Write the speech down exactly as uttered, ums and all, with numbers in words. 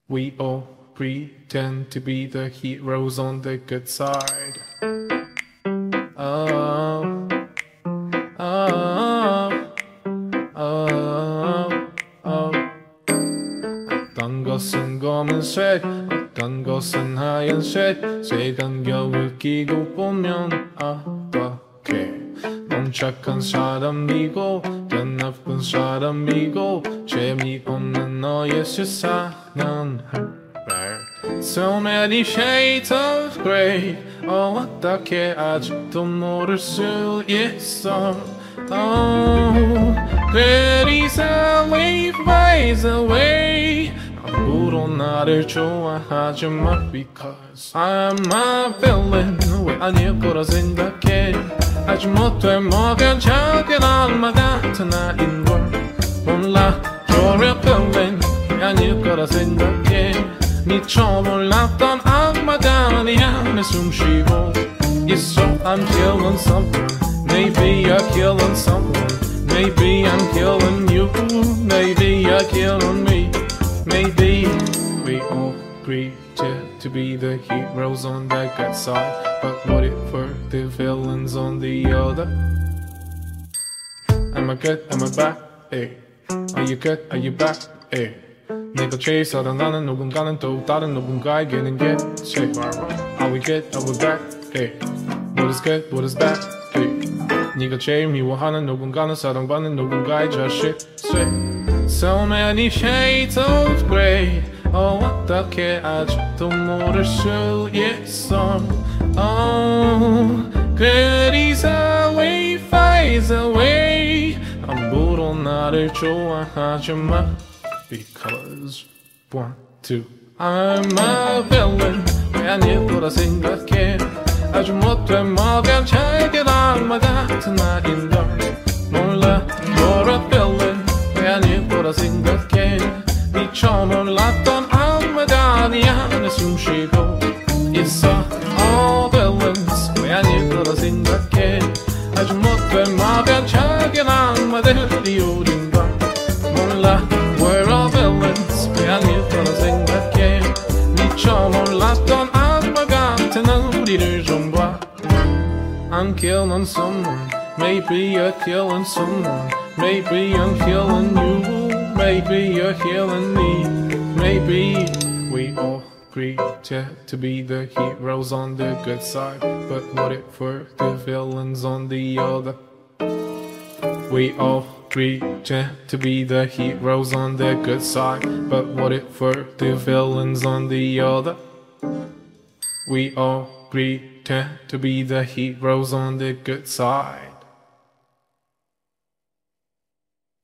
We all pretend to be the heroes on the good side. Oh, oh, oh, oh. 어떤 것은 검은색, 어떤 것은 하얀색. 색은 겨울 끼고 보면 어떡해. 넌 착한 사람이고 난 나쁜 사람이고 재미없는 너의 세상은 So many shades of grey. 어, 어떻게 아직도 모를 수 있어. Oh, pretty easily fades away. 아무도 나를 좋아하지 마 because I'm a villain. 왜 아닐 거라 생각해. 아직 못돼 뭐가 작은 악마 같은 아인걸 몰라. You're a villain. 왜 아닐 거라 생각해. 미처 몰랐던 악마가 네 안에 숨쉬고 있어. I'm killing someone. Maybe you're killing someone. Maybe I'm killing you. Maybe you're killing me. Maybe we all pretend to be the heroes on that good side. But what if we're the villains on the other? Am I good? Am I back? Hey. Are you good? Are you back? Hey. 내가 제일 사랑하는 누군가는 또 다른 누군가에게는 get sick. Are we good? Are we back? Hey. What is good? What is bad? Hey. 네가 제일 미워하는 누군가는 사랑받는 누군가의 자식. Sick. So many shades of grey. Oh, 어떻게 아직도 모를 수 있어. Oh, good easily fades away. 아무도 나를 좋아하지 마 because one, two, I'm a villain. 왜 아닐 거라 생각해. 아주 못돼 뭐가 작은 악마 같은 아인걸 몰라. You're a villain. 왜 아닐 거라 생각해. 미처 몰랐던 악마가 네 안에 숨쉬고 있어. All villains. 왜 아닐 거라 생각해. 아주 못돼 뭐가 작은 악마들이 우린걸 몰라. We're all villains. 왜 아닐 거라 생각해. 미처 몰랐던 악마 같은 우리를 좀 봐. I'm killing someone. Maybe you're killing someone. Maybe I'm killing you. Maybe you're killing me. Maybe we all pretend to be the heroes on the good side. But what if we're the villains on the other? We all pretend to be the heroes on the good side. But what if we're the villains on the other? We all pretend to be the heroes on the good side.